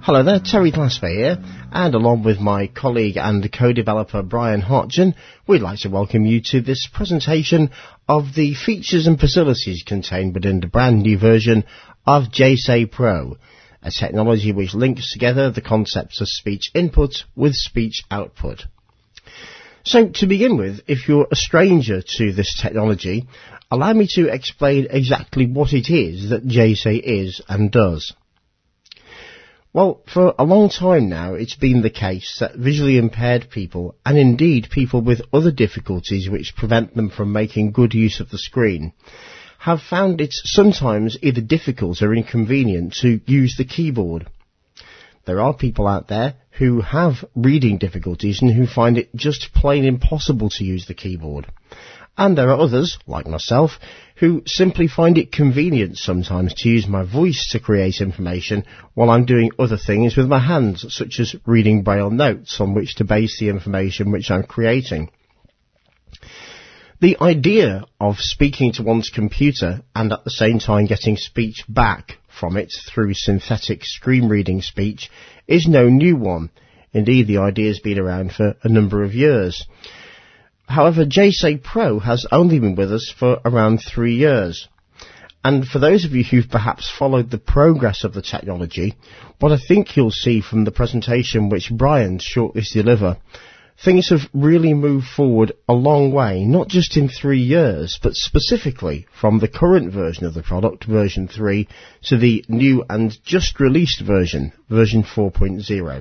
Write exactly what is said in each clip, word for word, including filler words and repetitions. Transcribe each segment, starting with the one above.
Hello there, Terry Glasper here, and along with my colleague and co-developer Brian Hodgson, we'd like to welcome you to this presentation of the features and facilities contained within the brand new version of J S A Pro, a technology which links together the concepts of speech input with speech output. So, to begin with, if you're a stranger to this technology, allow me to explain exactly what it is that J S A is and does. Well, for a long time now, it's been the case that visually impaired people, and indeed people with other difficulties which prevent them from making good use of the screen, have found it sometimes either difficult or inconvenient to use the keyboard. There are people out there who have reading difficulties and who find it just plain impossible to use the keyboard. And there are others, like myself, who simply find it convenient sometimes to use my voice to create information while I'm doing other things with my hands, such as reading Braille notes on which to base the information which I'm creating. The idea of speaking to one's computer and at the same time getting speech back from it through synthetic screen reading speech is no new one. Indeed, the idea has been around for a number of years. However, J S A Pro has only been with us for around three years. And for those of you who've perhaps followed the progress of the technology, what I think you'll see from the presentation which Brian shortly deliver, things have really moved forward a long way, not just in three years, but specifically from the current version of the product, version three, to the new and just released version, version four point oh.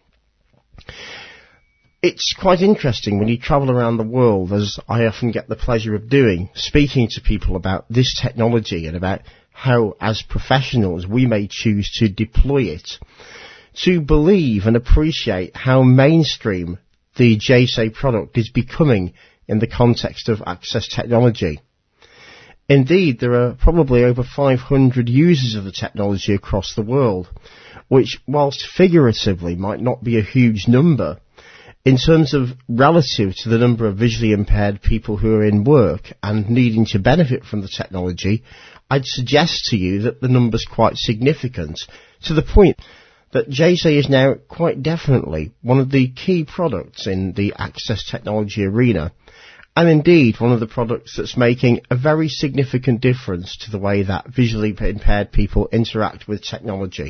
It's quite interesting when you travel around the world, as I often get the pleasure of doing, speaking to people about this technology and about how, as professionals, we may choose to deploy it, to believe and appreciate how mainstream the J S A product is becoming in the context of access technology. Indeed, there are probably over five hundred users of the technology across the world, which, whilst figuratively might not be a huge number, in terms of relative to the number of visually impaired people who are in work and needing to benefit from the technology, I'd suggest to you that the number's quite significant, to the point that J S A is now quite definitely one of the key products in the access technology arena, and indeed one of the products that's making a very significant difference to the way that visually impaired people interact with technology.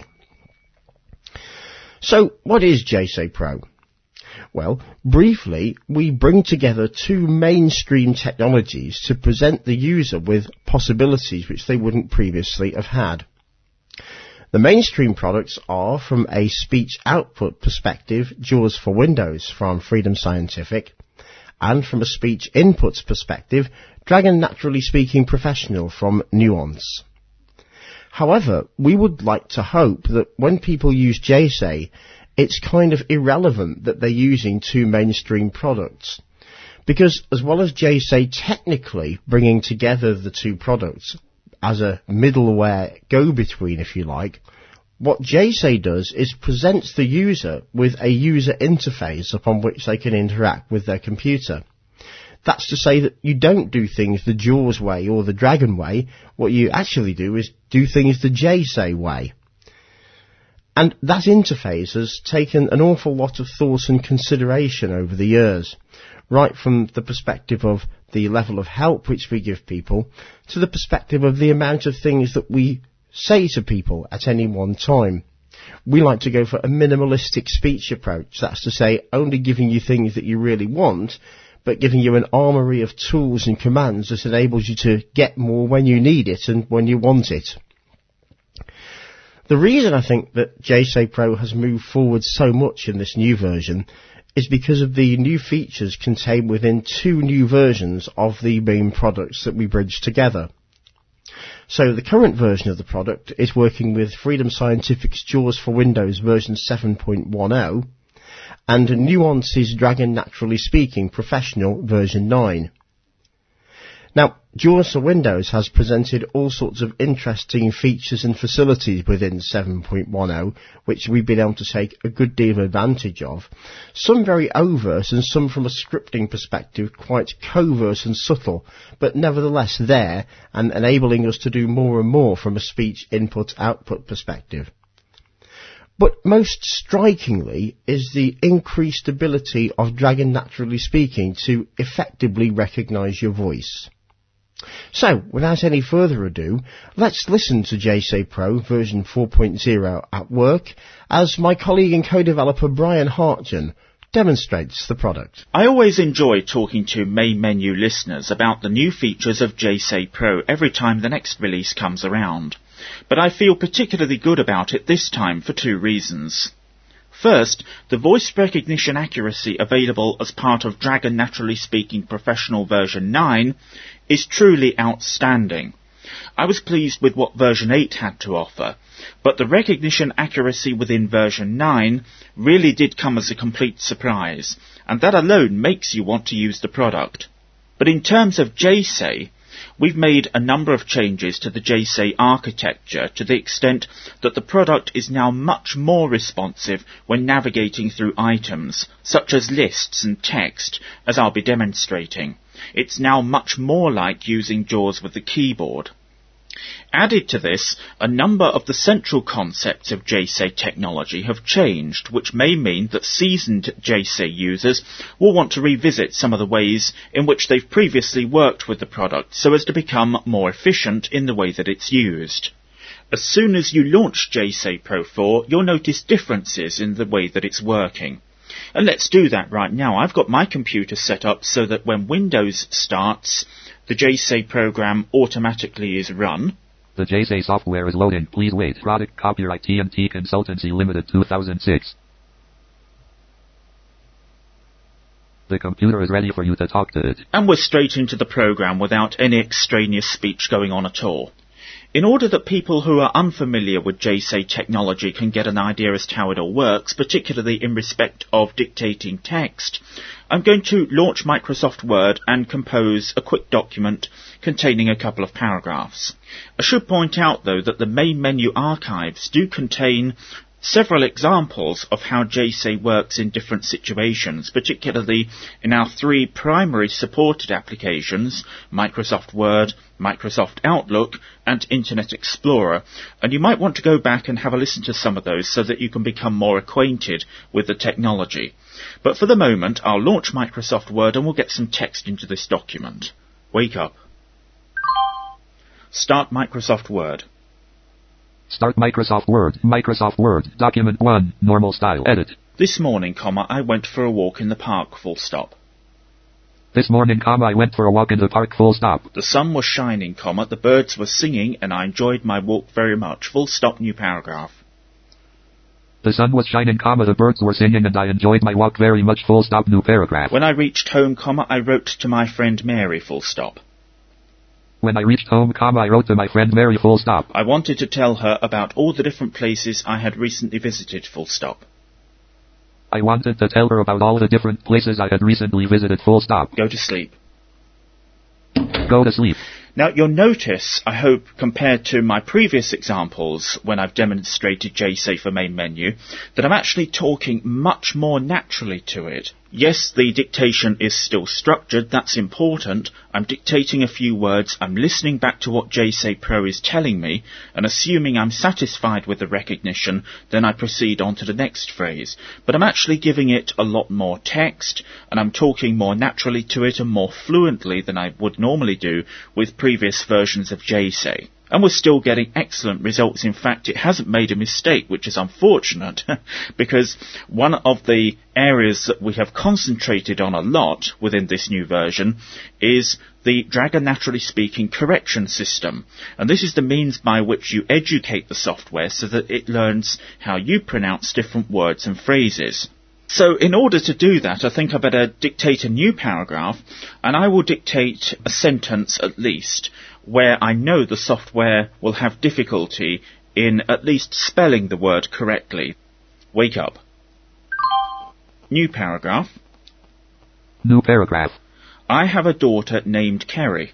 So, what is J S A Pro? Well, briefly, we bring together two mainstream technologies to present the user with possibilities which they wouldn't previously have had. The mainstream products are, from a speech output perspective, JAWS for Windows from Freedom Scientific, and from a speech inputs perspective, Dragon Naturally Speaking Professional from Nuance. However, we would like to hope that when people use J S A, it's kind of irrelevant that they're using two mainstream products. Because as well as J S A technically bringing together the two products as a middleware go-between, if you like, what J S A does is presents the user with a user interface upon which they can interact with their computer. That's to say that you don't do things the JAWS way or the Dragon way. What you actually do is do things the J S A way. And that interface has taken an awful lot of thought and consideration over the years, right from the perspective of the level of help which we give people, to the perspective of the amount of things that we say to people at any one time. We like to go for a minimalistic speech approach, that's to say only giving you things that you really want, but giving you an armoury of tools and commands that enables you to get more when you need it and when you want it. The reason I think that J S A Pro has moved forward so much in this new version is because of the new features contained within two new versions of the main products that we bridge together. So the current version of the product is working with Freedom Scientific's JAWS for Windows version seven point ten and Nuance's Dragon Naturally Speaking Professional version nine. Now, JAWS for Windows has presented all sorts of interesting features and facilities within seven point ten, which we've been able to take a good deal of advantage of. Some very overt and some from a scripting perspective quite covert and subtle, but nevertheless there and enabling us to do more and more from a speech input-output perspective. But most strikingly is the increased ability of Dragon Naturally Speaking to effectively recognise your voice. So, without any further ado, let's listen to J S A Y Pro version four point oh at work as my colleague and co-developer Brian Hartgen demonstrates the product. I always enjoy talking to main menu listeners about the new features of J S A Y Pro every time the next release comes around. But I feel particularly good about it this time for two reasons. First, the voice recognition accuracy available as part of Dragon Naturally Speaking Professional version nine is truly outstanding. I was pleased with what version eight had to offer, but the recognition accuracy within version nine really did come as a complete surprise, and that alone makes you want to use the product. But in terms of J S A Y, we've made a number of changes to the J S A Y architecture to the extent that the product is now much more responsive when navigating through items, such as lists and text, as I'll be demonstrating. It's now much more like using JAWS with the keyboard. Added to this, a number of the central concepts of J S A Y technology have changed, which may mean that seasoned J S A Y users will want to revisit some of the ways in which they've previously worked with the product so as to become more efficient in the way that it's used. As soon as you launch J S A Y Pro four, you'll notice differences in the way that it's working. And let's do that right now. I've got my computer set up so that when Windows starts, the J S A Y program automatically is run. The J S A Y software is loading. Please wait. Product copyright T N T Consultancy Limited two thousand six. The computer is ready for you to talk to it. And we're straight into the program without any extraneous speech going on at all. In order that people who are unfamiliar with J S A Y technology can get an idea as to how it all works, particularly in respect of dictating text, I'm going to launch Microsoft Word and compose a quick document containing a couple of paragraphs. I should point out, though, that the main menu archives do contain several examples of how J S A Y works in different situations, particularly in our three primary supported applications, Microsoft Word, Microsoft Outlook, and Internet Explorer, and you might want to go back and have a listen to some of those so that you can become more acquainted with the technology. But for the moment, I'll launch Microsoft Word and we'll get some text into this document. Wake up. Start Microsoft Word. Start Microsoft Word. Microsoft Word. Document one. Normal style. Edit. This morning, comma, I went for a walk in the park, full stop. This morning, comma, I went for a walk in the park, full stop. The sun was shining, comma, the birds were singing, and I enjoyed my walk very much, full stop, new paragraph. The sun was shining, comma, the birds were singing, and I enjoyed my walk very much, full stop, new paragraph. When I reached home, comma, I wrote to my friend Mary, full stop. When I reached home, comma, I wrote to my friend Mary, full stop. I wanted to tell her about all the different places I had recently visited, full stop. I wanted to tell her about all the different places I had recently visited, full stop. Go to sleep. Go to sleep. Now, you'll notice, I hope, compared to my previous examples when I've demonstrated J S A Y for main menu, that I'm actually talking much more naturally to it. Yes, the dictation is still structured, that's important. I'm dictating a few words, I'm listening back to what J S A Y Pro is telling me, and assuming I'm satisfied with the recognition, then I proceed on to the next phrase. But I'm actually giving it a lot more text, and I'm talking more naturally to it and more fluently than I would normally do with previous versions of J S A Y. And we're still getting excellent results. In fact, it hasn't made a mistake, which is unfortunate, because one of the areas that we have concentrated on a lot within this new version is the Dragon Naturally Speaking correction system. And this is the means by which you educate the software so that it learns how you pronounce different words and phrases. So in order to do that, I think I better dictate a new paragraph, and I will dictate a sentence at least, where I know the software will have difficulty in at least spelling the word correctly. Wake up. New paragraph. New paragraph. I have a daughter named Kerry.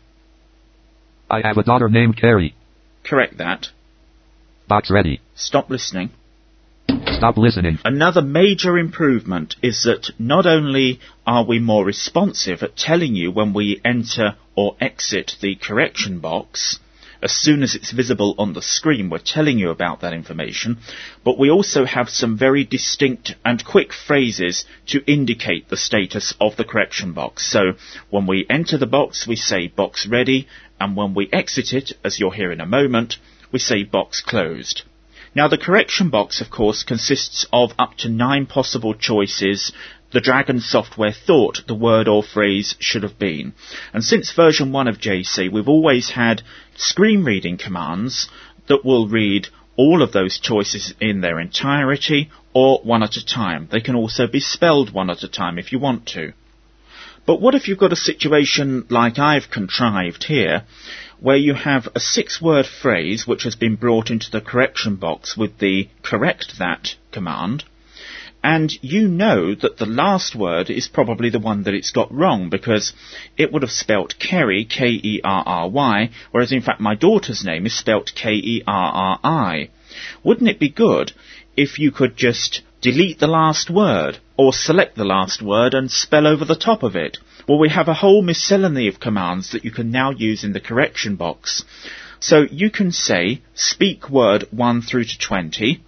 I have a daughter named Kerry. Correct that. Box ready. Stop listening. Stop listening. Another major improvement is that not only are we more responsive at telling you when we enter or exit the correction box, As soon as it's visible on the screen, we're telling you about that information, but we also have some very distinct and quick phrases to indicate the status of the correction box. So when we enter the box, we say box ready, and when we exit it, as you'll hear in a moment, we say box closed. Now, the correction box, of course, consists of up to nine possible choices the Dragon software thought the word or phrase should have been. And since version one of J C, we've always had screen reading commands that will read all of those choices in their entirety or one at a time. They can also be spelled one at a time if you want to. But what if you've got a situation like I've contrived here, where you have a six-word phrase which has been brought into the correction box with the correct that command, and you know that the last word is probably the one that it's got wrong, because it would have spelt Kerry, K E R R Y, whereas in fact my daughter's name is spelt K E R R I. Wouldn't it be good if you could just delete the last word, or select the last word and spell over the top of it? Well, we have a whole miscellany of commands that you can now use in the correction box. So you can say, speak word one through to twenty,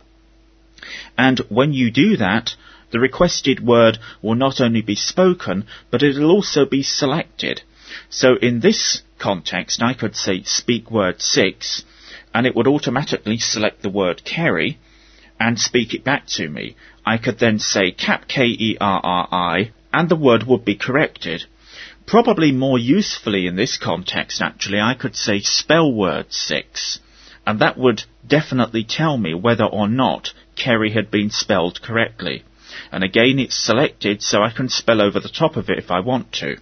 and when you do that, the requested word will not only be spoken, but it will also be selected. So in this context, I could say speak word six, and it would automatically select the word Kerry and speak it back to me. I could then say cap K E R R I, and the word would be corrected. Probably more usefully in this context, actually, I could say spell word six, and that would definitely tell me whether or not Kerry had been spelled correctly. And again, it's selected, so I can spell over the top of it if I want to.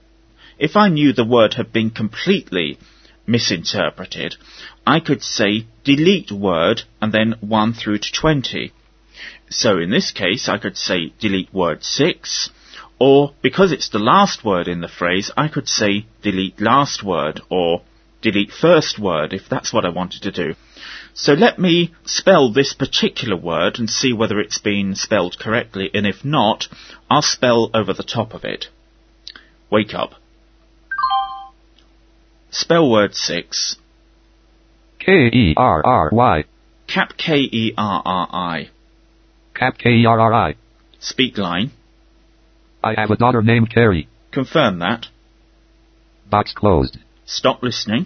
If I knew the word had been completely misinterpreted, I could say delete word and then one through to twenty. So in this case, I could say delete word six, or because it's the last word in the phrase, I could say delete last word, or delete first word, if that's what I wanted to do. So let me spell this particular word and see whether it's been spelled correctly, and if not, I'll spell over the top of it. Wake up. Spell word six. K E R R Y. Cap K E R R I. Cap K E R R I. Speak line. I have a daughter named Kerry. Confirm that. Box closed. Stop listening.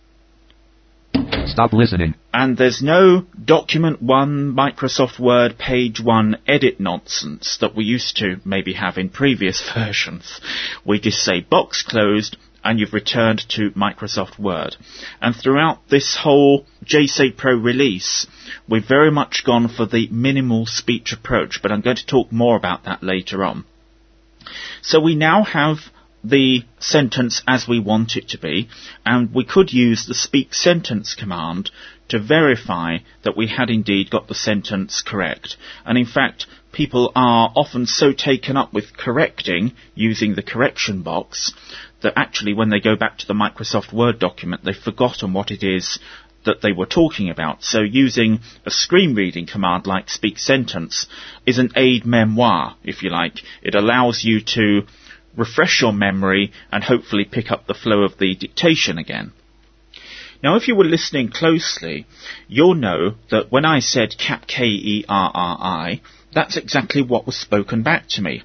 Stop listening. And there's no document one, Microsoft Word, page one edit nonsense that we used to maybe have in previous versions. We just say box closed and you've returned to Microsoft Word. And throughout this whole J C Pro release, we've very much gone for the minimal speech approach, but I'm going to talk more about that later on. So we now have the sentence as we want it to be, and we could use the speak sentence command to verify that we had indeed got the sentence correct. And in fact, people are often so taken up with correcting using the correction box that actually when they go back to the Microsoft Word document, they've forgotten what it is that they were talking about. So using a screen reading command like speak sentence is an aide-memoire, if you like. It allows you to refresh your memory and hopefully pick up the flow of the dictation again. Now, if you were listening closely, you'll know that when I said cap K E R R I, that's exactly what was spoken back to me.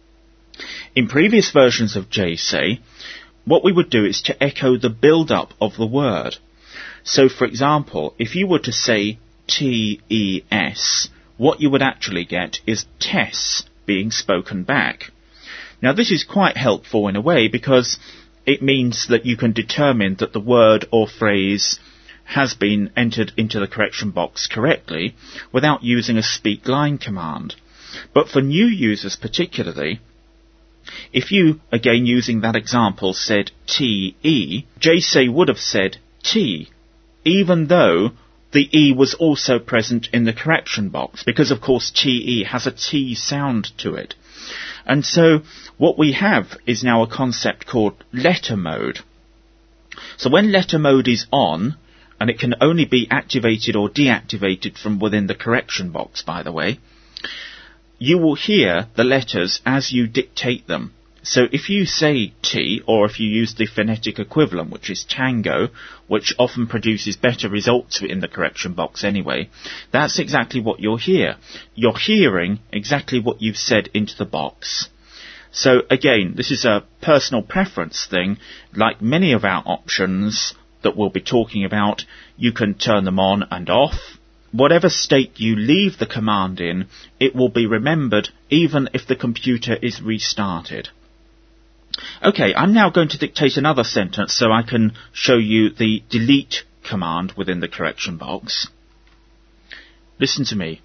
In previous versions of J C, what we would do is to echo the build-up of the word. So, for example, if you were to say T E S, what you would actually get is Tess being spoken back. Now, this is quite helpful in a way because it means that you can determine that the word or phrase has been entered into the correction box correctly without using a speak line command. But for new users particularly, if you, again using that example, said T E, J C would have said T, even though the E was also present in the correction box, because of course T E has a T sound to it. And so what we have is now a concept called letter mode. So when letter mode is on, and it can only be activated or deactivated from within the correction box, by the way, you will hear the letters as you dictate them. So if you say T, or if you use the phonetic equivalent, which is tango, which often produces better results in the correction box anyway, that's exactly what you'll hear. You're hearing exactly what you've said into the box. So again, this is a personal preference thing. Like many of our options that we'll be talking about, you can turn them on and off. Whatever state you leave the command in, it will be remembered even if the computer is restarted. Okay, I'm now going to dictate another sentence so I can show you the delete command within the correction box. Listen to me.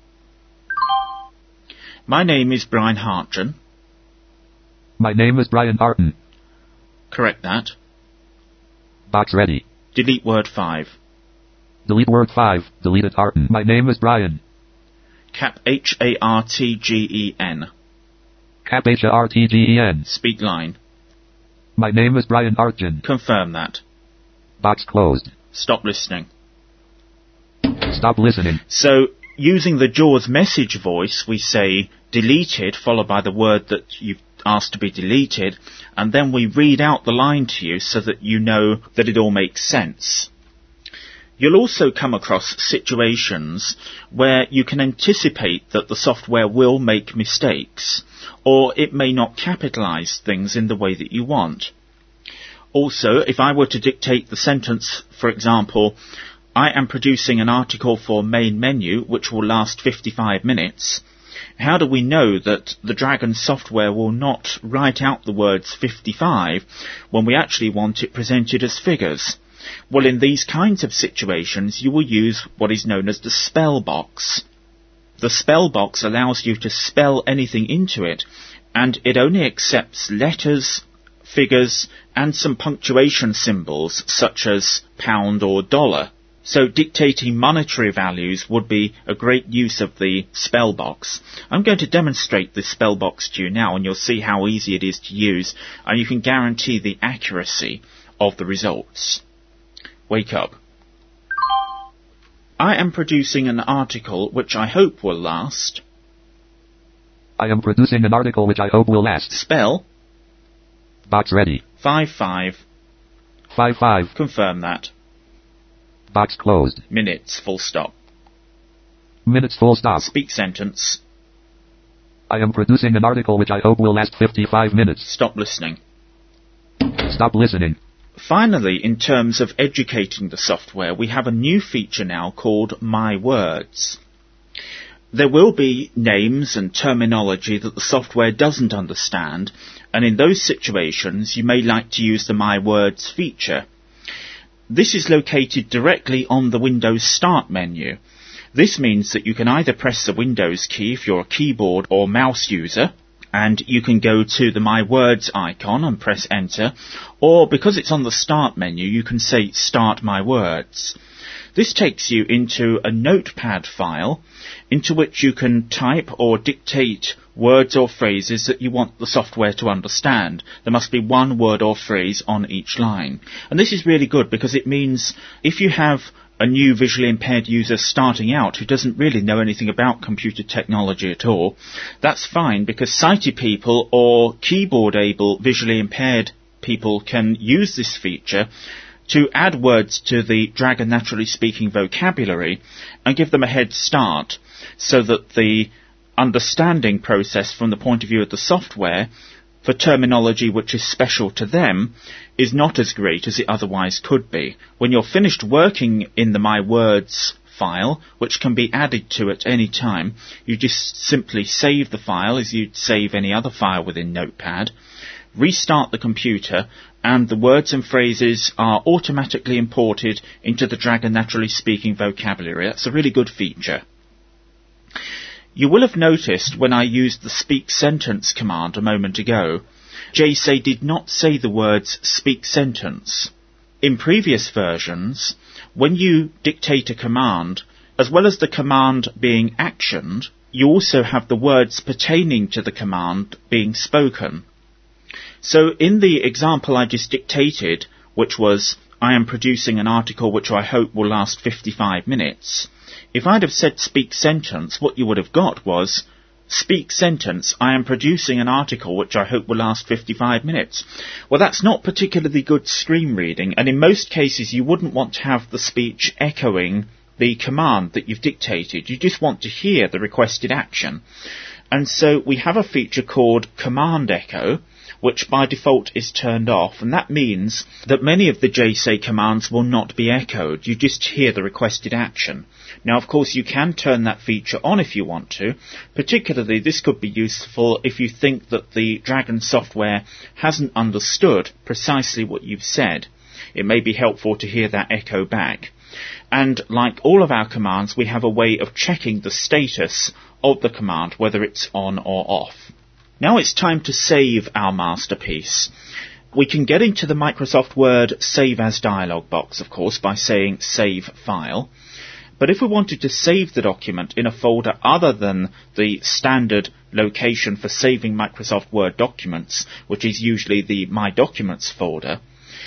My name is Brian Hartgen. My name is Brian Harton. Correct that. Box ready. Delete word five. Delete word five. Deleted Harton. My name is Brian. Cap H A R T G E N. Cap H A R T G E N. Speak line. My name is Brian Hartgen. Confirm that. Box closed. Stop listening. Stop listening. So, using the JAWS message voice, we say deleted, followed by the word that you've asked to be deleted, and then we read out the line to you so that you know that it all makes sense. You'll also come across situations where you can anticipate that the software will make mistakes, or it may not capitalize things in the way that you want. Also, if I were to dictate the sentence, for example, I am producing an article for main menu which will last fifty-five minutes, how do we know that the Dragon software will not write out the words fifty-five when we actually want it presented as figures? Well, in these kinds of situations, you will use what is known as the spell box. The spell box allows you to spell anything into it, and it only accepts letters, figures, and some punctuation symbols, such as pound or dollar. So dictating monetary values would be a great use of the spell box. I'm going to demonstrate the spell box to you now, and you'll see how easy it is to use, and you can guarantee the accuracy of the results. Wake up. I am producing an article which I hope will last. I am producing an article which I hope will last. Spell. Box ready. Five five. Five five. Confirm that. Box closed. Minutes, full stop. Minutes full stop. Speak sentence. I am producing an article which I hope will last fifty-five minutes. Stop listening. Stop listening. Finally, in terms of educating the software, we have a new feature now called My Words. There will be names and terminology that the software doesn't understand, and in those situations you may like to use the My Words feature. This is located directly on the Windows Start menu. This means that you can either press the Windows key if you're a keyboard or mouse user, and you can go to the My Words icon and press Enter, or because it's on the Start menu, you can say Start My Words. This takes you into a notepad file into which you can type or dictate words or phrases that you want the software to understand. There must be one word or phrase on each line. And this is really good because it means if you have a new visually impaired user starting out who doesn't really know anything about computer technology at all, that's fine because sighted people or keyboard-able visually impaired people can use this feature to add words to the Dragon Naturally Speaking vocabulary and give them a head start so that the understanding process from the point of view of the software for terminology which is special to them is not as great as it otherwise could be. When you're finished working in the My Words file, which can be added to at any time, you just simply save the file as you'd save any other file within Notepad, restart the computer, and the words and phrases are automatically imported into the Dragon Naturally Speaking vocabulary. That's a really good feature. You will have noticed when I used the speak sentence command a moment ago, J S A did not say the words speak sentence. In previous versions, when you dictate a command, as well as the command being actioned, you also have the words pertaining to the command being spoken. So in the example I just dictated, which was, I am producing an article which I hope will last fifty-five minutes, if I'd have said speak sentence, what you would have got was, Speak sentence, I am producing an article which I hope will last fifty-five minutes. Well, that's not particularly good screen reading, and in most cases you wouldn't want to have the speech echoing the command that you've dictated. You just want to hear the requested action. And so we have a feature called Command Echo, which by default is turned off, and that means that many of the J S A commands will not be echoed. You just hear the requested action. Now, of course, you can turn that feature on if you want to. Particularly, this could be useful if you think that the Dragon software hasn't understood precisely what you've said. It may be helpful to hear that echo back. And like all of our commands, we have a way of checking the status of the command, whether it's on or off. Now it's time to save our masterpiece. We can get into the Microsoft Word Save As dialog box, of course, by saying Save File. But if we wanted to save the document in a folder other than the standard location for saving Microsoft Word documents, which is usually the My Documents folder,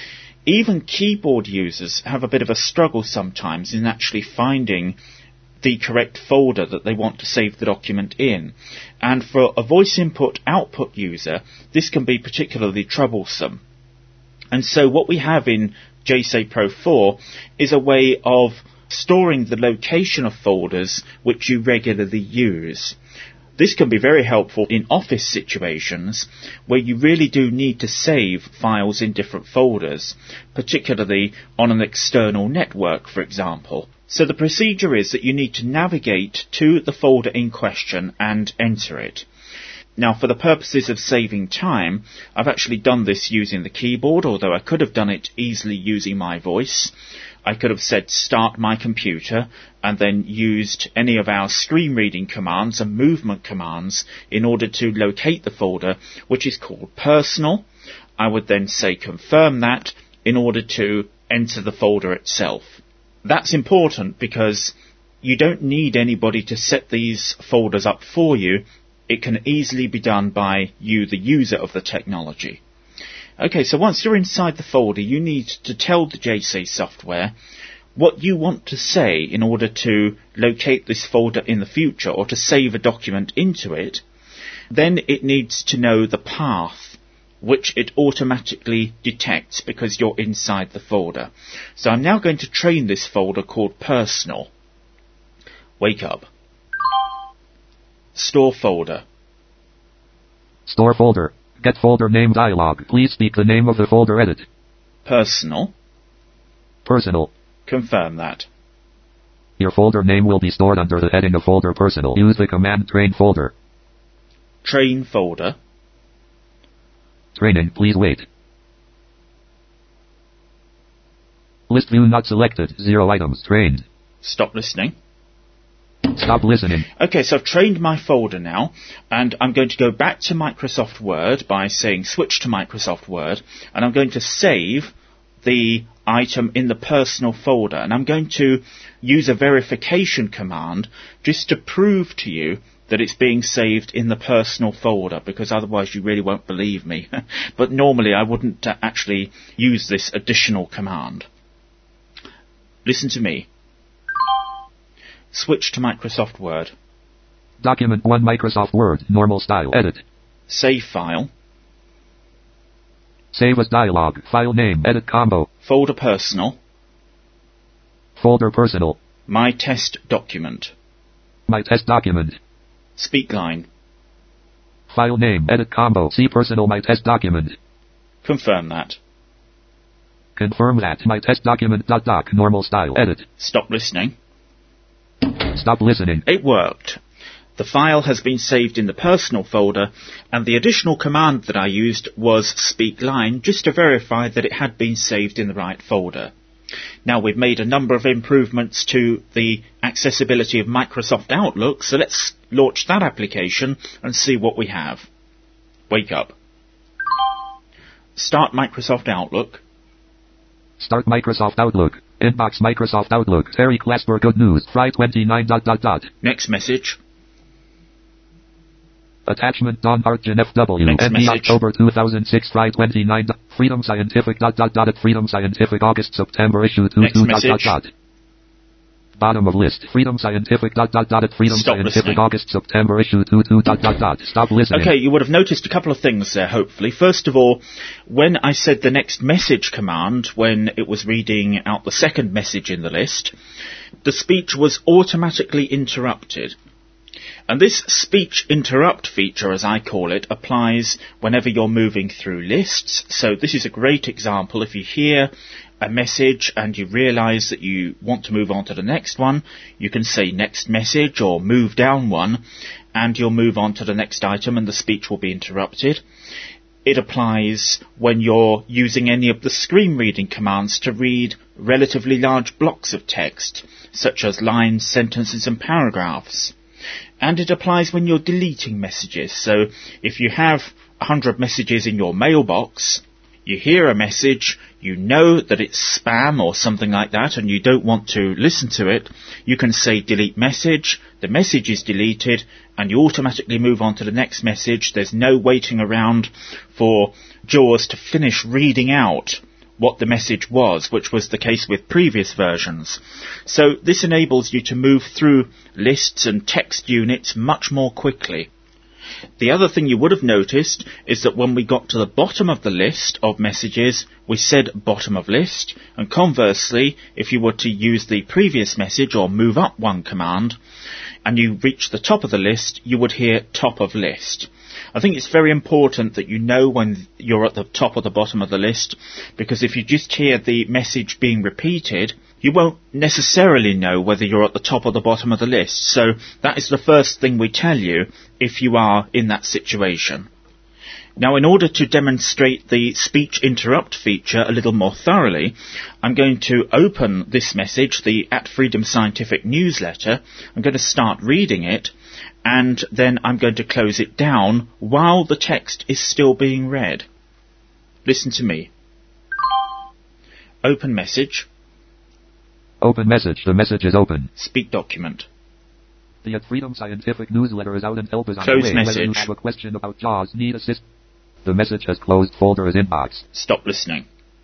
even keyboard users have a bit of a struggle sometimes in actually finding the correct folder that they want to save the document in. And for a voice input output user, this can be particularly troublesome. And so what we have in J S A Pro four is a way of storing the location of folders which you regularly use. This can be very helpful in office situations where you really do need to save files in different folders, particularly on an external network, for example. So the procedure is that you need to navigate to the folder in question and enter it. Now, for the purposes of saving time, I've actually done this using the keyboard, although I could have done it easily using my voice. I could have said start my computer and then used any of our screen reading commands and movement commands in order to locate the folder, which is called personal. I would then say confirm that in order to enter the folder itself. That's important because you don't need anybody to set these folders up for you. It can easily be done by you, the user of the technology. Okay, so once you're inside the folder, you need to tell the J S A software what you want to say in order to locate this folder in the future or to save a document into it. Then it needs to know the path, which it automatically detects because you're inside the folder. So I'm now going to train this folder called Personal. Wake up. Store folder. Store folder. Get folder name dialog. Please speak the name of the folder. Edit. Personal. Personal. Confirm that. Your folder name will be stored under the heading of folder personal. Use the command train folder. Train folder. Training, please wait. List view not selected. Zero items. Trained. Stop listening. Stop listening. Okay, so I've trained my folder now, and I'm going to go back to Microsoft Word by saying switch to Microsoft Word, and I'm going to save the item in the personal folder, and I'm going to use a verification command just to prove to you that it's being saved in the personal folder, because otherwise you really won't believe me. But normally I wouldn't uh, actually use this additional command. Listen to me. Switch to Microsoft Word. Document one Microsoft Word, normal style. Edit. Save file. Save as dialog. File name. Edit combo. Folder personal. Folder personal. My test document. My test document. Speak line. File name. Edit combo. See personal my test document. Confirm that. Confirm that. My test document dot doc. Normal style. Edit. Stop listening. Stop listening. It worked. The file has been saved in the personal folder, and the additional command that I used was speak line, just to verify that it had been saved in the right folder. Now, we've made a number of improvements to the accessibility of Microsoft Outlook, so let's launch that application and see what we have. Wake up. Start Microsoft Outlook. Start Microsoft Outlook. Inbox Microsoft Outlook. Terry Klasper. Good news. Fry twenty-nine dot dot dot. Next message. Attachment Don Artgen F W. Next M D message. October two thousand six. Fry twenty-nine. Freedom Scientific dot dot dot at Freedom Scientific August September issue two Next two message. dot dot dot. Bottom of list. Freedom Scientific dot dot dot at Freedom Stop Scientific listening. August September issue two two dot dot dot. Stop listening. Okay, you would have noticed a couple of things there, hopefully. First of all, when I said the next message command, when it was reading out the second message in the list, the speech was automatically interrupted. And this speech interrupt feature, as I call it, applies whenever you're moving through lists. So this is a great example. If you hear a message and you realise that you want to move on to the next one, you can say next message or move down one, and you'll move on to the next item and the speech will be interrupted. It applies when you're using any of the screen reading commands to read relatively large blocks of text, such as lines, sentences and paragraphs. And it applies when you're deleting messages. So if you have one hundred messages in your mailbox, you hear a message, you know that it's spam or something like that, and you don't want to listen to it, you can say delete message, the message is deleted, and you automatically move on to the next message. There's no waiting around for JAWS to finish reading out what the message was, which was the case with previous versions. So this enables you to move through lists and text units much more quickly. The other thing you would have noticed is that when we got to the bottom of the list of messages, we said bottom of list, and conversely, if you were to use the previous message or move up one command, and you reach the top of the list, you would hear top of list. I think it's very important that you know when you're at the top or the bottom of the list, because if you just hear the message being repeated, you won't necessarily know whether you're at the top or the bottom of the list. So that is the first thing we tell you if you are in that situation. Now, in order to demonstrate the speech interrupt feature a little more thoroughly, I'm going to open this message, the At Freedom Scientific newsletter. I'm going to start reading it, and then I'm going to close it down while the text is still being read. Listen to me. Open message. Open message. The message is open. Speak document. The At Freedom Scientific newsletter is out and help is on Close the way. message. Whether you have a question about JAWS, need assist. The message has closed. Folder is inbox. Stop listening.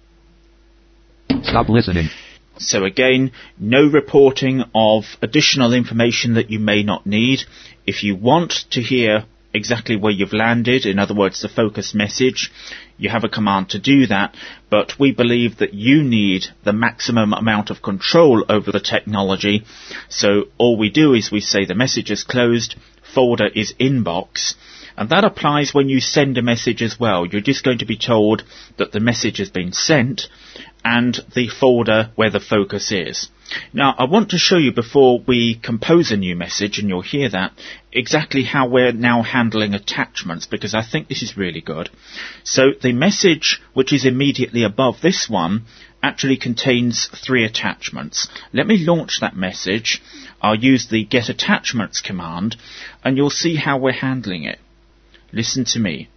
Stop listening. So again, no reporting of additional information that you may not need. If you want to hear exactly where you've landed, in other words, the focus message, you have a command to do that, but we believe that you need the maximum amount of control over the technology. So all we do is we say the message is closed, folder is inbox, and that applies when you send a message as well. You're just going to be told that the message has been sent and the folder where the focus is. Now, I want to show you before we compose a new message, and you'll hear that, exactly how we're now handling attachments, because I think this is really good. So the message which is immediately above this one actually contains three attachments. Let me launch that message. I'll use the get attachments command, and you'll see how we're handling it. Listen to me.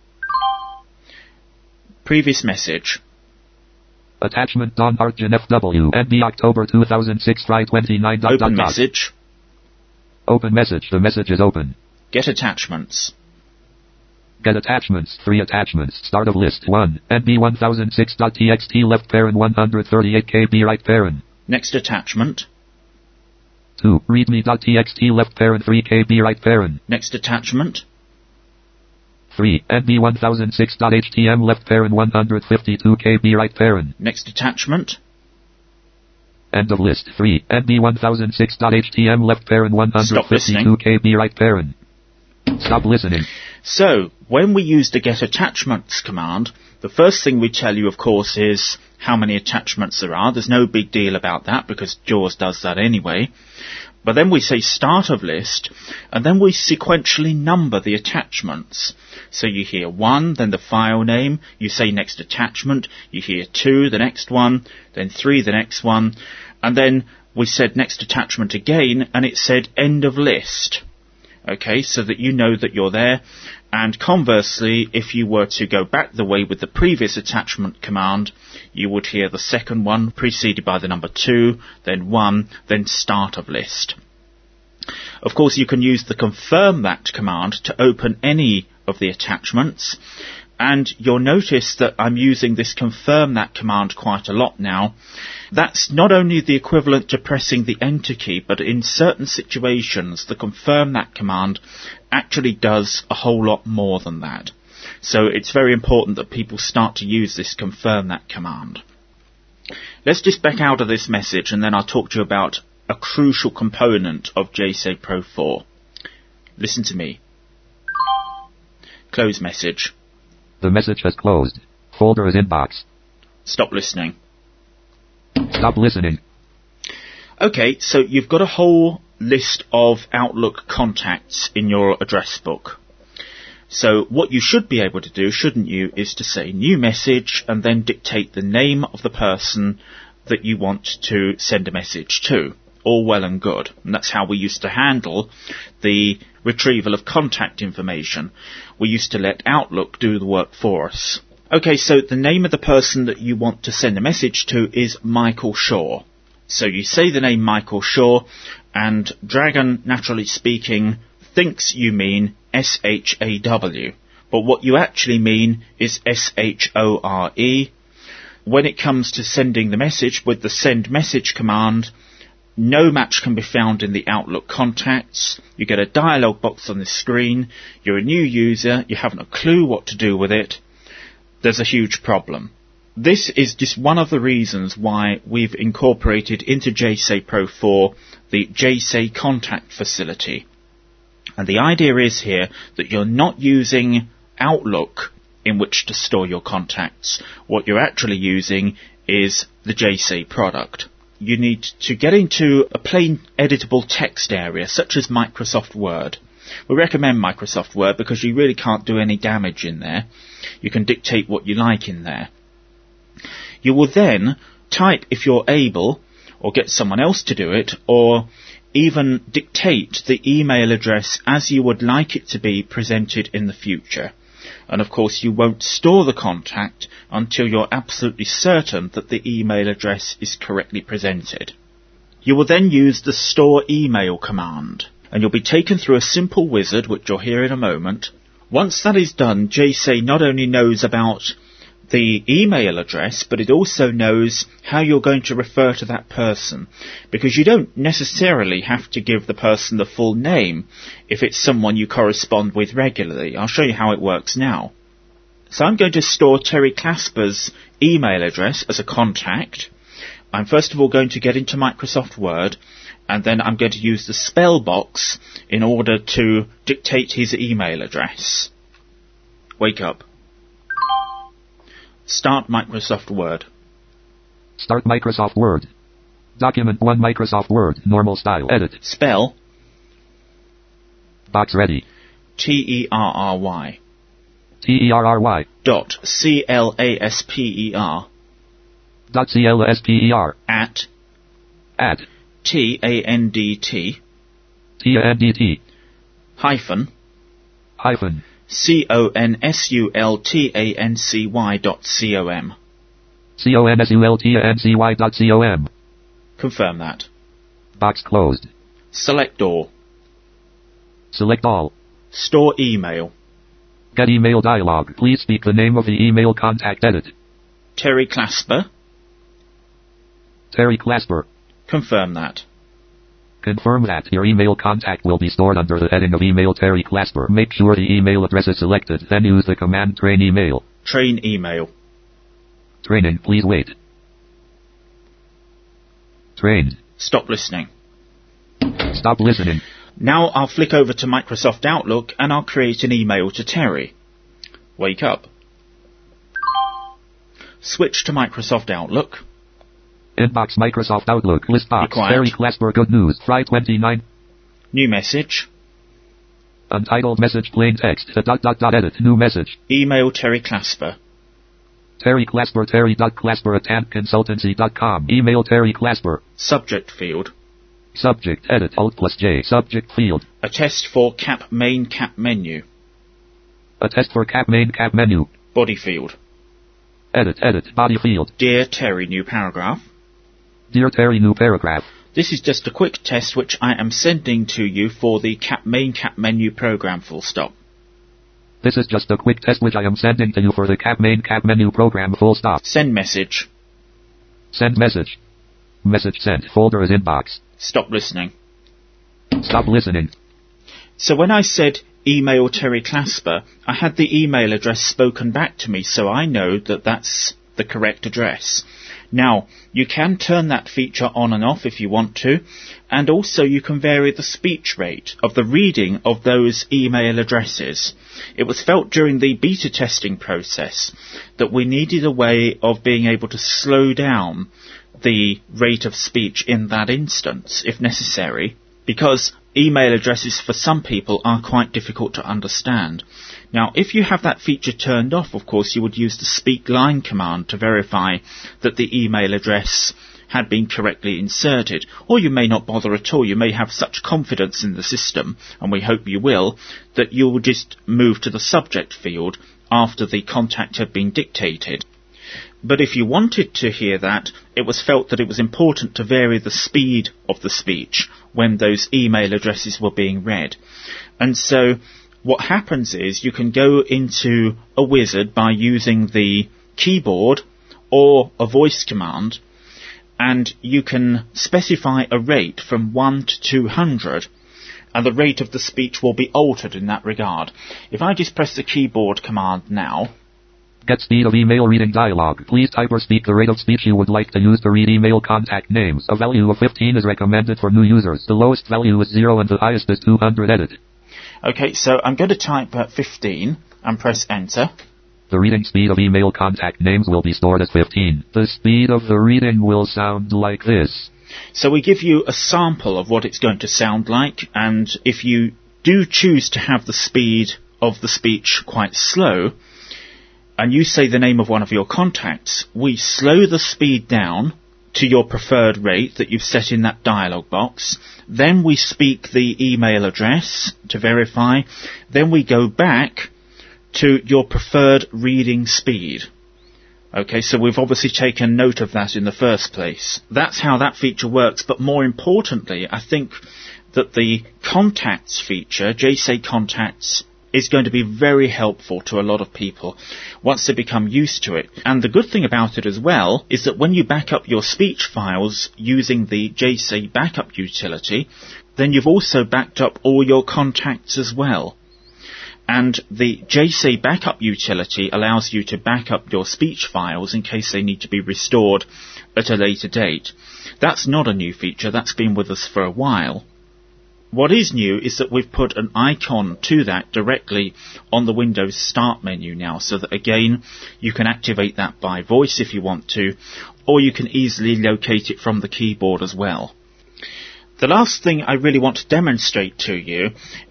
Previous message. Attachment Don Arjun F W N B October two thousand six Fry twenty-nine dot Open dot message. Open message. The message is open. Get attachments. Get attachments. Three attachments. Start of list. one. N B one thousand six dot T X T left parent one hundred thirty-eight K B right parent. Next attachment. two. Readme dot T X T left parent three K B right parent. Next attachment. three. N B one thousand six dot H T M left parent one hundred fifty-two K B right parent. Next attachment. End of list. three. N B one thousand six dot H T M left parent one hundred fifty-two K B right parent. Stop listening. So, when we use the get attachments command, the first thing we tell you, of course, is how many attachments there are. There's no big deal about that because JAWS does that anyway. But then we say start of list, and then we sequentially number the attachments. So you hear one, then the file name, you say next attachment, you hear two, the next one, then three, the next one, and then we said next attachment again, and it said end of list. Okay, so that you know that you're there. And conversely, if you were to go back the way with the previous attachment command, you would hear the second one preceded by the number two, then one, then start of list. Of course, you can use the confirm that command to open any of the attachments, And you'll notice that I'm using this confirm that command quite a lot now. That's not only the equivalent to pressing the enter key, but in certain situations, the confirm that command actually does a whole lot more than that. So it's very important that people start to use this confirm that command. Let's just back out of this message and then I'll talk to you about a crucial component of J S A Pro four. Listen to me. Close message. The message has closed. Folder is inbox. Stop listening. Stop listening. Okay, so you've got a whole list of Outlook contacts in your address book. So what you should be able to do, shouldn't you, is to say new message and then dictate the name of the person that you want to send a message to. All well and good. And that's how we used to handle the retrieval of contact information. We used to let Outlook do the work for us. Okay, so the name of the person that you want to send a message to is Michael Shaw. So you say the name Michael Shaw, and Dragon, naturally speaking, thinks you mean S H A W. But what you actually mean is S H O R E. When it comes to sending the message with the send message command, no match can be found in the Outlook contacts. You get a dialog box on the screen. You're a new user. You haven't a clue what to do with it. There's a huge problem. This is just one of the reasons why we've incorporated into J S A Pro four the J S A contact facility. And the idea is here that you're not using Outlook in which to store your contacts. What you're actually using is the J S A product. You need to get into a plain editable text area, such as Microsoft Word. We recommend Microsoft Word because you really can't do any damage in there. You can dictate what you like in there. You will then type, if you're able, or get someone else to do it, or even dictate the email address as you would like it to be presented in the future. And of course you won't store the contact until you're absolutely certain that the email address is correctly presented. You will then use the store email command, and you'll be taken through a simple wizard, which you'll hear in a moment. Once that is done, J S A not only knows about the email address, but it also knows how you're going to refer to that person, because you don't necessarily have to give the person the full name if it's someone you correspond with regularly. I'll show you how it works now. So I'm going to store Terry Clasper's email address as a contact. I'm first of all going to get into Microsoft Word, and then I'm going to use the spell box in order to dictate his email address. Wake up. Start Microsoft Word. Start Microsoft Word. Document one Microsoft Word. Normal style. Edit. Spell. Box ready. T E R R Y. T E R R Y. Dot. C L A S P E R. Dot C L A S P E R. At. At. T A N D T. T A N D T. Hyphen. Hyphen. C O N S U L T A N C Y dot C O M. C O N S U L T A N C Y dot C O M. Confirm that. Box closed. Select all. Select all. Store email. Get email dialog. Please speak the name of the email contact. Edit. Terry Clasper. Terry Clasper. Confirm that. Confirm that your email contact will be stored under the heading of email Terry Clasper. Make sure the email address is selected, then use the command train email. Train email. Training, please wait. Trained. Stop listening. Stop listening. Now I'll flick over to Microsoft Outlook and I'll create an email to Terry. Wake up. Switch to Microsoft Outlook. Inbox Microsoft Outlook. List box. Be Terry Clasper. Good news. Fry twenty-nine. New message. Untitled message. Plain text. The dot dot dot edit. New message. Email Terry Clasper. Terry Clasper. Terry dot Clasper at ant consultancy dot com. Email Terry Clasper. Subject field. Subject. Edit. Alt plus J. Subject field. A test for cap main cap menu. A test for cap main cap menu. Body field. Edit. Edit. Body field. Dear Terry, new paragraph. Dear Terry, new paragraph. This is just a quick test which I am sending to you for the cap main cap menu program full stop. This is just a quick test which I am sending to you for the cap main cap menu program full stop. Send message. Send message. Message sent. Folder is inbox. Stop listening. Stop listening. So when I said email Terry Clasper, I had the email address spoken back to me, so I know that that's the correct address. Now, you can turn that feature on and off if you want to, and also you can vary the speech rate of the reading of those email addresses. It was felt during the beta testing process that we needed a way of being able to slow down the rate of speech in that instance, if necessary, because email addresses for some people are quite difficult to understand. Now, if you have that feature turned off, of course, you would use the speak line command to verify that the email address had been correctly inserted. Or you may not bother at all. You may have such confidence in the system, and we hope you will, that you will just move to the subject field after the contact had been dictated. But if you wanted to hear that, it was felt that it was important to vary the speed of the speech when those email addresses were being read. And so what happens is you can go into a wizard by using the keyboard or a voice command, and you can specify a rate from one to two hundred, and the rate of the speech will be altered in that regard. If I just press the keyboard command now, get speed of email reading dialog. Please type or speak the rate of speech you would like to use to read email contact names. A value of fifteen is recommended for new users. The lowest value is zero and the highest is two hundred. Edit. Okay, so I'm going to type uh, fifteen and press enter. The reading speed of email contact names will be stored as fifteen. The speed of the reading will sound like this. So we give you a sample of what it's going to sound like, and if you do choose to have the speed of the speech quite slow, and you say the name of one of your contacts, we slow the speed down to your preferred rate that you've set in that dialog box. Then we speak the email address to verify. Then we go back to your preferred reading speed. Okay, so we've obviously taken note of that in the first place. That's how that feature works, but more importantly, I think that the contacts feature, J S A Contacts, is going to be very helpful to a lot of people once they become used to it. And the good thing about it as well is that when you back up your speech files using the J S A backup utility, then you've also backed up all your contacts as well. And the J S A backup utility allows you to back up your speech files in case they need to be restored at a later date. That's not a new feature, that's been with us for a while. What is new is that we've put an icon to that directly on the Windows Start menu now, so that again you can activate that by voice if you want to, or you can easily locate it from the keyboard as well. The last thing I really want to demonstrate to you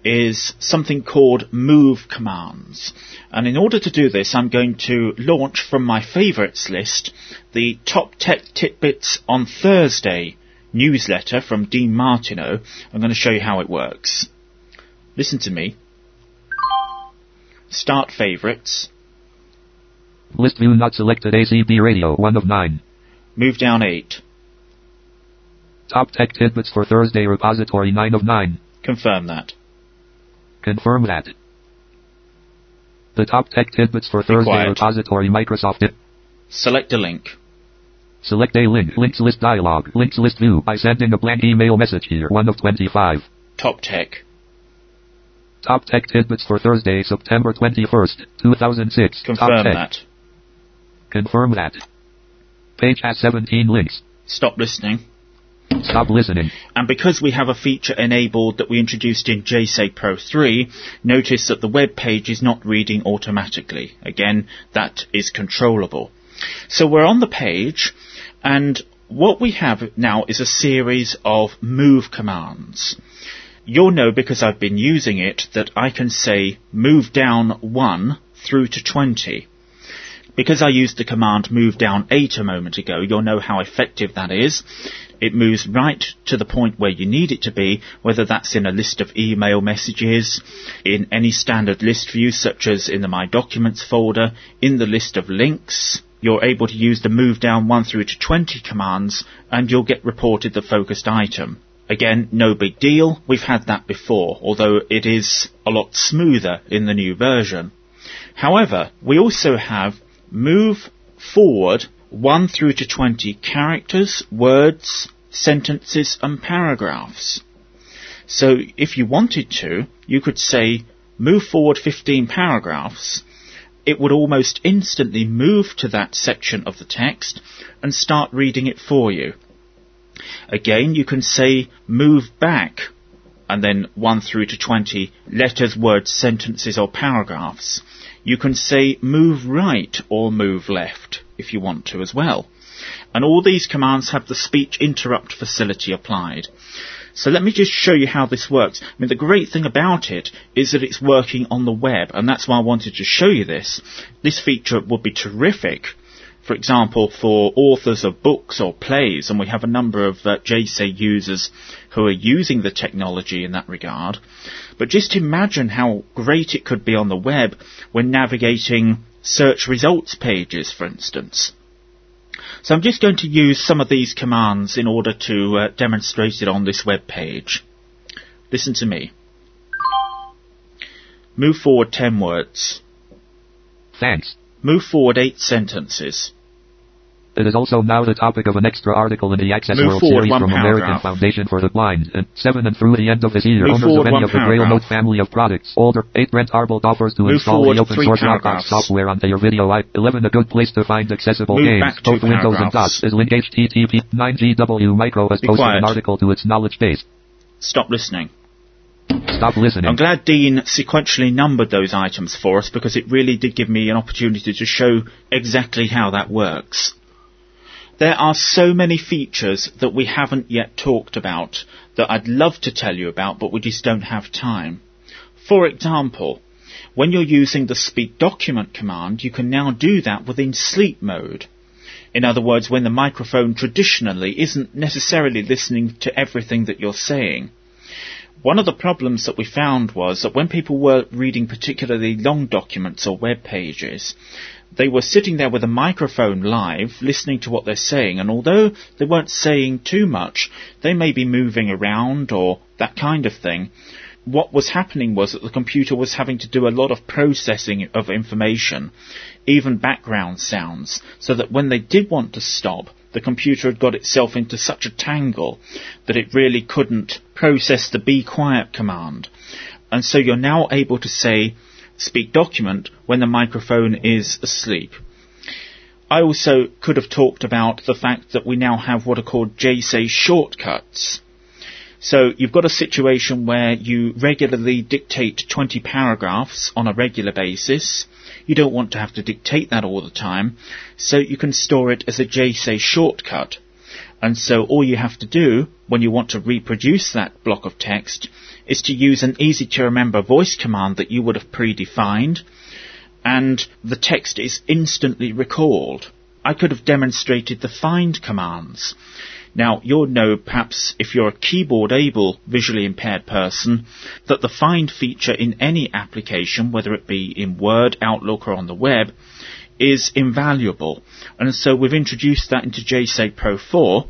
is something called move commands. And in order to do this, I'm going to launch from my favourites list the Top Tech Tidbits on Thursday newsletter from Dean Martineau. I'm going to show you how it works. Listen to me. Start favourites. List view not selected. A C B radio one of nine. Move down eight. Top Tech Tidbits for Thursday repository nine of nine. Confirm that. Confirm that. The Top Tech Tidbits for Thursday repository Microsoft. Select a link. Select a link. Links list dialog. Links list view by sending a blank email message here. one of twenty-five. Top Tech. Top Tech Tidbits for Thursday, September twenty-first, two thousand six. Confirm that. Confirm that. Page has seventeen links. Stop listening. Stop listening. And because we have a feature enabled that we introduced in J S A Pro three, notice that the web page is not reading automatically. Again, that is controllable. So we're on the page, and what we have now is a series of move commands. You'll know, because I've been using it, that I can say move down one through to twenty. Because I used the command move down eight a moment ago, you'll know how effective that is. It moves right to the point where you need it to be, whether that's in a list of email messages, in any standard list view such as in the My Documents folder, in the list of links. You're able to use the move down one through to twenty commands, and you'll get reported the focused item. Again, no big deal. We've had that before, although it is a lot smoother in the new version. However, we also have move forward one through to twenty characters, words, sentences and paragraphs. So if you wanted to, you could say move forward fifteen paragraphs. It would almost instantly move to that section of the text and start reading it for you. Again, you can say move back and then one through to twenty letters, words, sentences or paragraphs. You can say move right or move left if you want to as well. And all these commands have the speech interrupt facility applied. So let me just show you how this works. I mean, the great thing about it is that it's working on the web, and that's why I wanted to show you this. This feature would be terrific, for example, for authors of books or plays, and we have a number of uh, J S A users who are using the technology in that regard. But just imagine how great it could be on the web when navigating search results pages, for instance. So I'm just going to use some of these commands in order to uh, demonstrate it on this web page. Listen to me. Move forward ten words. Thanks. Move forward eight sentences. It is also now the topic of an extra article in the Access Move World forward series one from paragraph. American Foundation for the Blind. And seven and through the end of this year, Move owners of forward any one of the Grail paragraph. Note family of products. Older, eight Brent Arbold offers to Move install forward the open three source Dropbox paragraphs. software onto your video. I eleven a good place to find accessible Move games, back two both Windows and paragraphs. DOS. Is link H T T P nine G W Micro has Be posted quiet. an article to its knowledge base. Stop listening. Stop listening. I'm glad Dean sequentially numbered those items for us, because it really did give me an opportunity to show exactly how that works. There are so many features that we haven't yet talked about that I'd love to tell you about, but we just don't have time. For example, when you're using the speak document command, you can now do that within sleep mode. In other words, when the microphone traditionally isn't necessarily listening to everything that you're saying. One of the problems that we found was that when people were reading particularly long documents or web pages, they were sitting there with a microphone live, listening to what they're saying, and although they weren't saying too much, they may be moving around or that kind of thing. What was happening was that the computer was having to do a lot of processing of information, even background sounds, so that when they did want to stop, the computer had got itself into such a tangle that it really couldn't process the be quiet command. And so you're now able to say speak document when the microphone is asleep. I also could have talked about the fact that we now have what are called J S A shortcuts. So you've got a situation where you regularly dictate twenty paragraphs on a regular basis. You don't want to have to dictate that all the time, so you can store it as a J S A shortcut. And so all you have to do when you want to reproduce that block of text is to use an easy-to-remember voice command that you would have predefined, and the text is instantly recalled. I could have demonstrated the find commands. Now, you'll know, perhaps, if you're a keyboard-able, visually impaired person, that the find feature in any application, whether it be in Word, Outlook, or on the web, is invaluable. And so we've introduced that into J S A Pro four.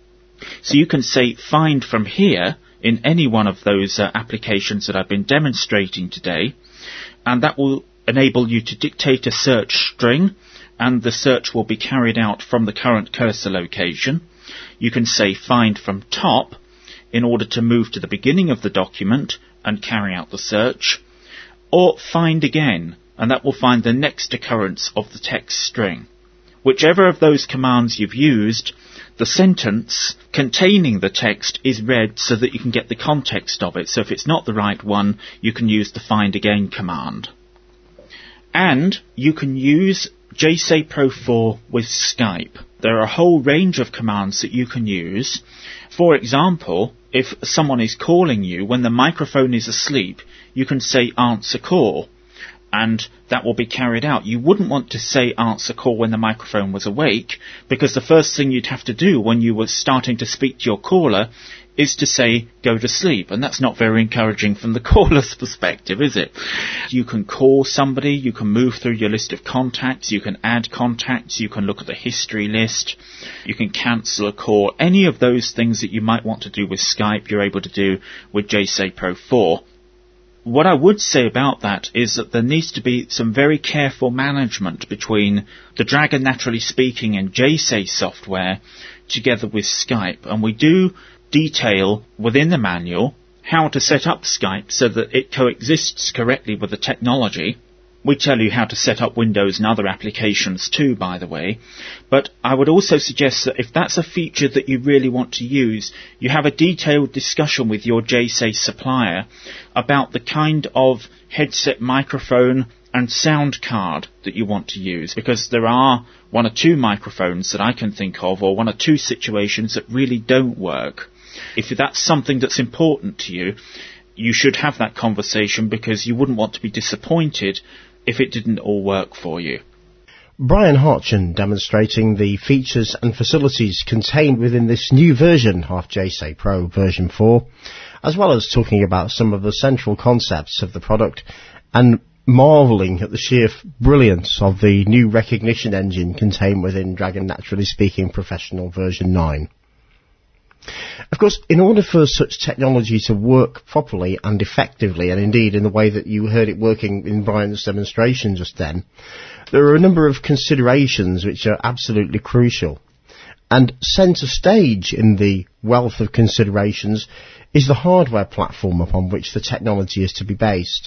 So you can say find from here in any one of those uh, applications that I've been demonstrating today, and that will enable you to dictate a search string, and the search will be carried out from the current cursor location. You can say find from top in order to move to the beginning of the document and carry out the search, or find again, and that will find the next occurrence of the text string. Whichever of those commands you've used, the sentence containing the text is read so that you can get the context of it. So if it's not the right one, you can use the find again command. And you can use J S A Pro four with Skype. There are a whole range of commands that you can use. For example, if someone is calling you when the microphone is asleep, you can say answer call, and that will be carried out. You wouldn't want to say answer call when the microphone was awake, because the first thing you'd have to do when you were starting to speak to your caller is to say go to sleep, and that's not very encouraging from the caller's perspective, is it? You can call somebody, you can move through your list of contacts, you can add contacts, you can look at the history list, you can cancel a call. Any of those things that you might want to do with Skype, you're able to do with J S A Pro four. What I would say about that is that there needs to be some very careful management between the Dragon Naturally Speaking and J S A software together with Skype. And we do detail within the manual how to set up Skype so that it coexists correctly with the technology. We tell you how to set up Windows and other applications too, by the way. But I would also suggest that if that's a feature that you really want to use, you have a detailed discussion with your J S A supplier about the kind of headset microphone and sound card that you want to use, because there are one or two microphones that I can think of, or one or two situations that really don't work. If that's something that's important to you, you should have that conversation, because you wouldn't want to be disappointed if it didn't all work for you. Brian Hartchen demonstrating the features and facilities contained within this new version of J S A Pro version four, as well as talking about some of the central concepts of the product and marvelling at the sheer brilliance of the new recognition engine contained within Dragon Naturally Speaking Professional version nine. Of course, in order for such technology to work properly and effectively, and indeed in the way that you heard it working in Brian's demonstration just then, there are a number of considerations which are absolutely crucial. And centre stage in the wealth of considerations is the hardware platform upon which the technology is to be based.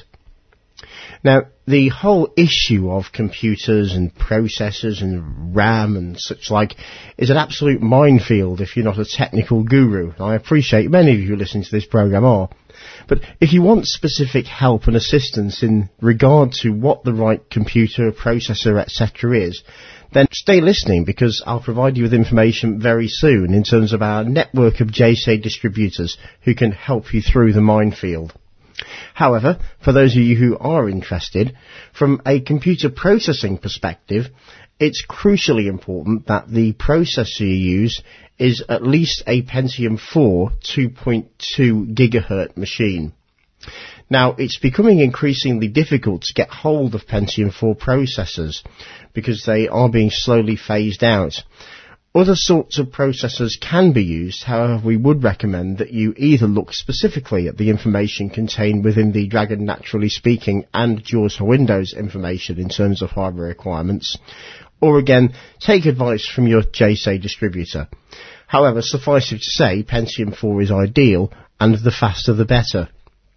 Now, the whole issue of computers and processors and RAM and such like is an absolute minefield if you're not a technical guru. I appreciate many of you listening to this programme are. But if you want specific help and assistance in regard to what the right computer, processor, et cetera is, then stay listening, because I'll provide you with information very soon in terms of our network of J S A distributors who can help you through the minefield. However, for those of you who are interested, from a computer processing perspective, it's crucially important that the processor you use is at least a Pentium four two point two gigahertz machine. Now, it's becoming increasingly difficult to get hold of Pentium four processors because they are being slowly phased out. Other sorts of processors can be used, however we would recommend that you either look specifically at the information contained within the Dragon Naturally Speaking and JAWS for Windows information in terms of hardware requirements, or again, take advice from your J S A distributor. However, suffice it to say, Pentium four is ideal, and the faster the better.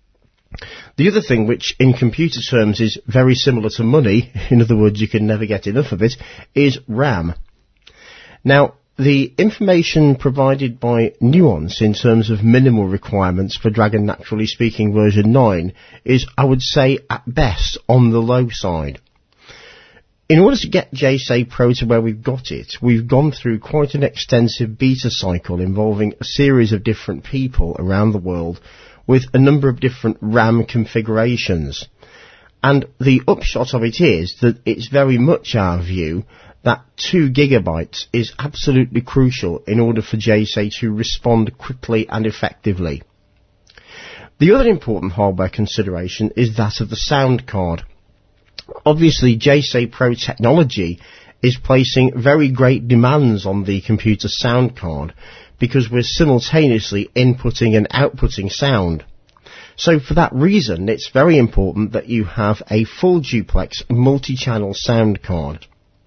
The other thing, which in computer terms is very similar to money, in other words you can never get enough of it, is RAM. Now, the information provided by Nuance in terms of minimal requirements for Dragon Naturally Speaking version nine is, I would say, at best on the low side. In order to get J S A Pro to where we've got it, we've gone through quite an extensive beta cycle involving a series of different people around the world with a number of different RAM configurations. And the upshot of it is that it's very much our view that two gigabytes is absolutely crucial in order for J S A to respond quickly and effectively. The other important hardware consideration is that of the sound card. Obviously, J S A Pro technology is placing very great demands on the computer sound card because we're simultaneously inputting and outputting sound. So for that reason, it's very important that you have a full duplex multi-channel sound card.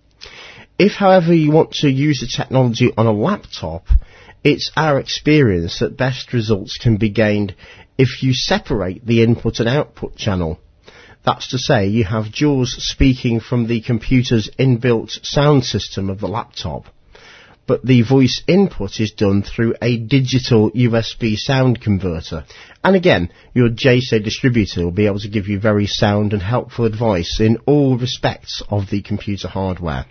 If, however, you want to use the technology on a laptop, it's our experience that best results can be gained if you separate the input and output channel. That's to say, you have JAWS speaking from the computer's inbuilt sound system of the laptop, but the voice input is done through a digital U S B sound converter. And again, your J S A distributor will be able to give you very sound and helpful advice in all respects of the computer hardware.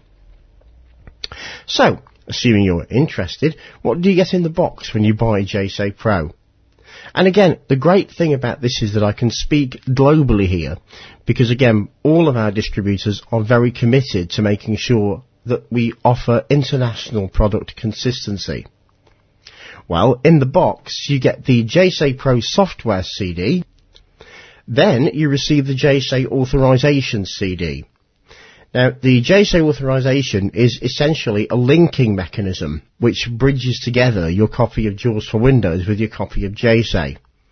So, assuming you're interested, what do you get in the box when you buy J S A Pro? And again, the great thing about this is that I can speak globally here, because again, all of our distributors are very committed to making sure that we offer international product consistency. Well, in the box, you get the J S A Pro software C D, then you receive the J S A authorization C D. Now, the J S A authorization is essentially a linking mechanism which bridges together your copy of JAWS for Windows with your copy of J S A.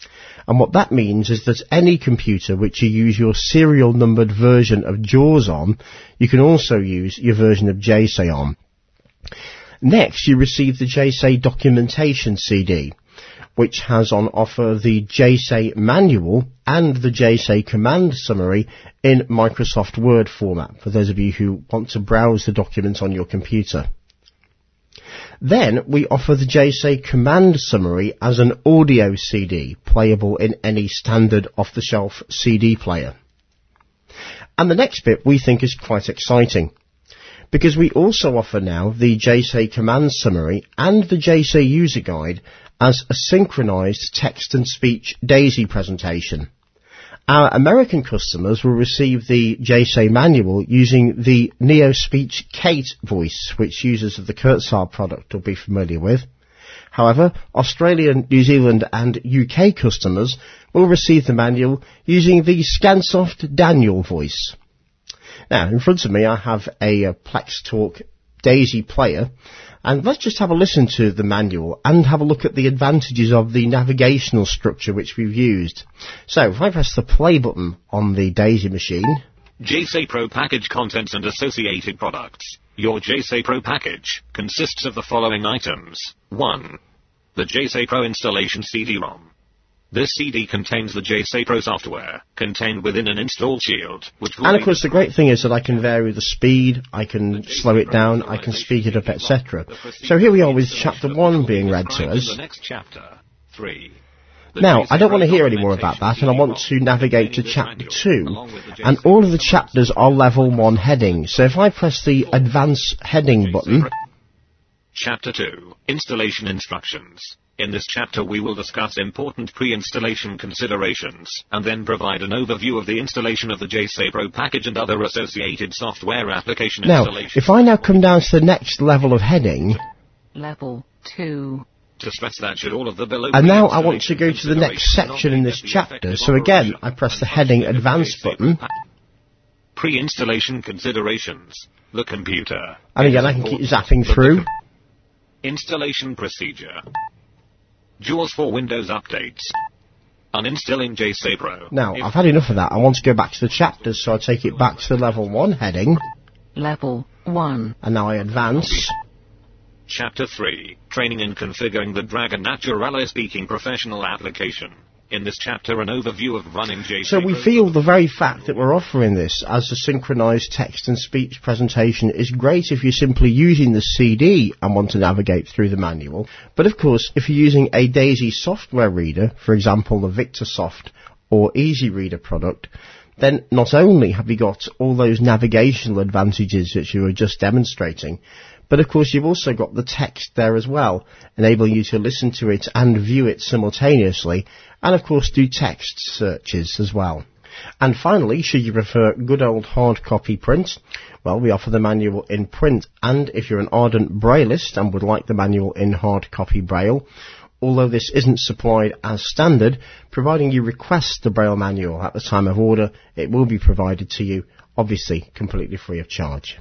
And what that means is that any computer which you use your serial numbered version of JAWS on, you can also use your version of J S A on. Next, you receive the J S A documentation C D, which has on offer the J S A manual and the J S A command summary in Microsoft Word format, for those of you who want to browse the document on your computer. Then we offer the J S A command summary as an audio C D, playable in any standard off-the-shelf C D player. And the next bit we think is quite exciting, because we also offer now the J S A command summary and the J S A user guide as a synchronized text and speech DAISY presentation. Our American customers will receive the J S A manual using the NeoSpeech Kate voice, which users of the Kurzweil product will be familiar with. However, Australian, New Zealand and U K customers will receive the manual using the Scansoft Daniel voice. Now, in front of me I have a, a Plex Talk DAISY player, and let's just have a listen to the manual and have a look at the advantages of the navigational structure which we've used. So, if I press the play button on the DAISY machine... J S A Pro package contents and associated products. Your J S A Pro package consists of the following items. one. The J S A Pro installation C D ROM. This C D contains the J S A Pro software, contained within an install shield, which will... And of course the great thing is that I can vary the speed, I can slow it down, I can speed it up, et cetera. So here we are with chapter one being read to us. Now, I don't want to hear any more about that, and I want to navigate to chapter two, and all of the chapters are level one heading. So if I press the advance heading button... Chapter two, Installation Instructions. In this chapter we will discuss important pre-installation considerations, and then provide an overview of the installation of the J S A Pro package and other associated software application now, installations. If I now come down to the next level of heading... Level two. To stress that should all of the below... And now I want to go to the next section in this chapter, so again, I press the heading Advance button. Pre-installation considerations. The computer. And again, I can keep zapping through. Installation procedure. JAWS for Windows updates. Uninstalling J S A Pro. Now, if I've had enough of that. I want to go back to the chapters, so I take it back to the level one heading. Level one. And now I advance. Chapter three, Training and Configuring the Dragon Naturale Speaking Professional Application. In this chapter, an overview of running J S A So we Pro. feel the very fact that we're offering this as a synchronized text and speech presentation is great if you're simply using the C D and want to navigate through the manual. But of course, if you're using a DAISY software reader, for example the VictorSoft or Easy Reader product, then not only have you got all those navigational advantages that you were just demonstrating, but of course you've also got the text there as well, enabling you to listen to it and view it simultaneously, and of course do text searches as well. And finally, should you prefer good old hard copy print, well, we offer the manual in print, and if you're an ardent Brailleist and would like the manual in hard copy Braille, although this isn't supplied as standard, providing you request the Braille manual at the time of order, it will be provided to you, obviously completely free of charge.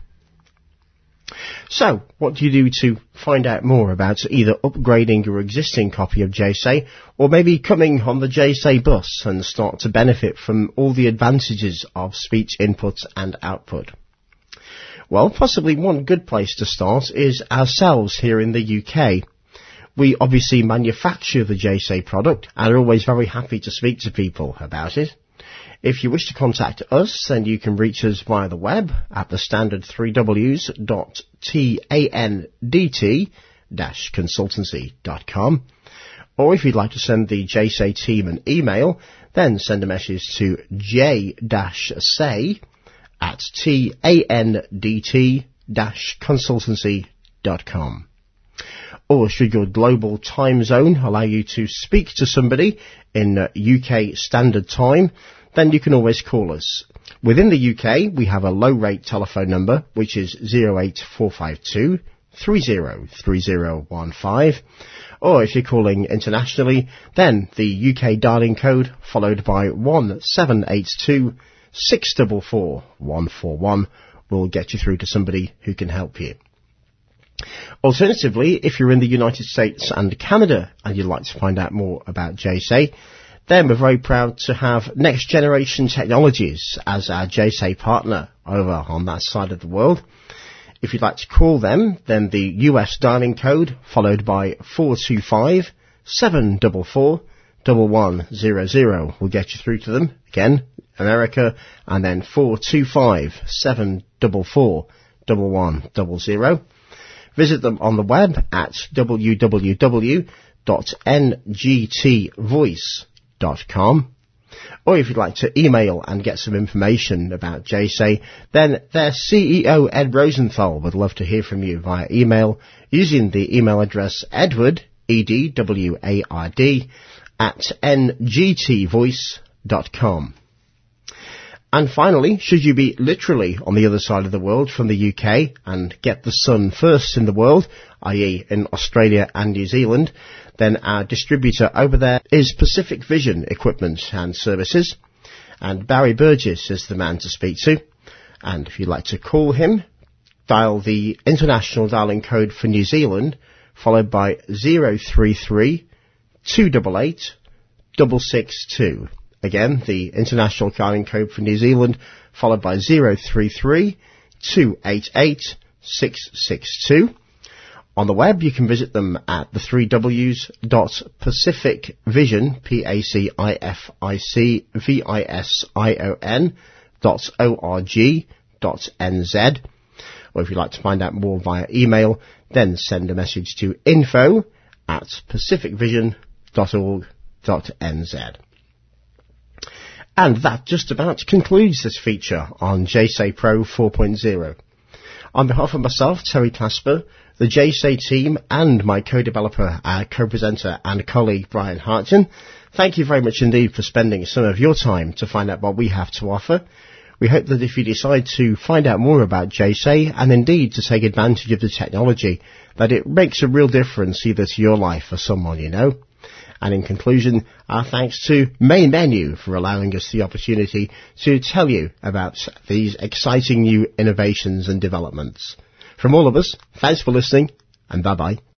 So, what do you do to find out more about either upgrading your existing copy of J S A, or maybe coming on the J S A bus and start to benefit from all the advantages of speech input and output? Well, possibly one good place to start is ourselves here in the U K. We obviously manufacture the J S A product and are always very happy to speak to people about it. If you wish to contact us, then you can reach us via the web at the standard three W's dot tandt dash consultancy dot com. Or if you'd like to send the J S A team an email, then send a message to j dash say at tandt dash consultancy dot com. Or should your global time zone allow you to speak to somebody in uh, U K Standard Time, then you can always call us. Within the U K, we have a low-rate telephone number, which is zero eight four five two, three zero three zero one five. Or if you're calling internationally, then the U K dialing code followed by one seven eight two, six four four, one four one will get you through to somebody who can help you. Alternatively, if you're in the United States and Canada and you'd like to find out more about J S A, then we're very proud to have Next Generation Technologies as our J S A partner over on that side of the world. If you'd like to call them, then the U S dialing code followed by four two five, seven four four, one one zero zero will get you through to them. Again, America, and then four two five, seven four four, one one zero zero. Visit them on the web at w w w dot n g t voice dot com. Or if you'd like to email and get some information about J S A, then their C E O Ed Rosenthal would love to hear from you via email using the email address edward, E D W A R D, at n g t voice dot com. And finally, should you be literally on the other side of the world from the U K and get the sun first in the world, that is in Australia and New Zealand, then our distributor over there is Pacific Vision Equipment and Services, and Barry Burgess is the man to speak to. And if you'd like to call him, dial the international dialing code for New Zealand, followed by zero three three, two eight eight, six six two. Again, the international dialing code for New Zealand, followed by zero three three, two eight eight, six six two. On the web, you can visit them at the three W's dot Pacific Vision, P A C I F I C V I S I O N, dot O R G, dot N Z. Or if you'd like to find out more via email, then send a message to info at pacific vision dot org dot N Z. And that just about concludes this feature on J S A Pro four point oh. On behalf of myself, Terry Clasper, the J S A team, and my co-developer, uh, co-presenter and colleague Brian Hartgen, thank you very much indeed for spending some of your time to find out what we have to offer. We hope that if you decide to find out more about J S A, and indeed to take advantage of the technology, that it makes a real difference either to your life or someone you know. And in conclusion, our thanks to Main Menu for allowing us the opportunity to tell you about these exciting new innovations and developments. From all of us, thanks for listening, and bye-bye.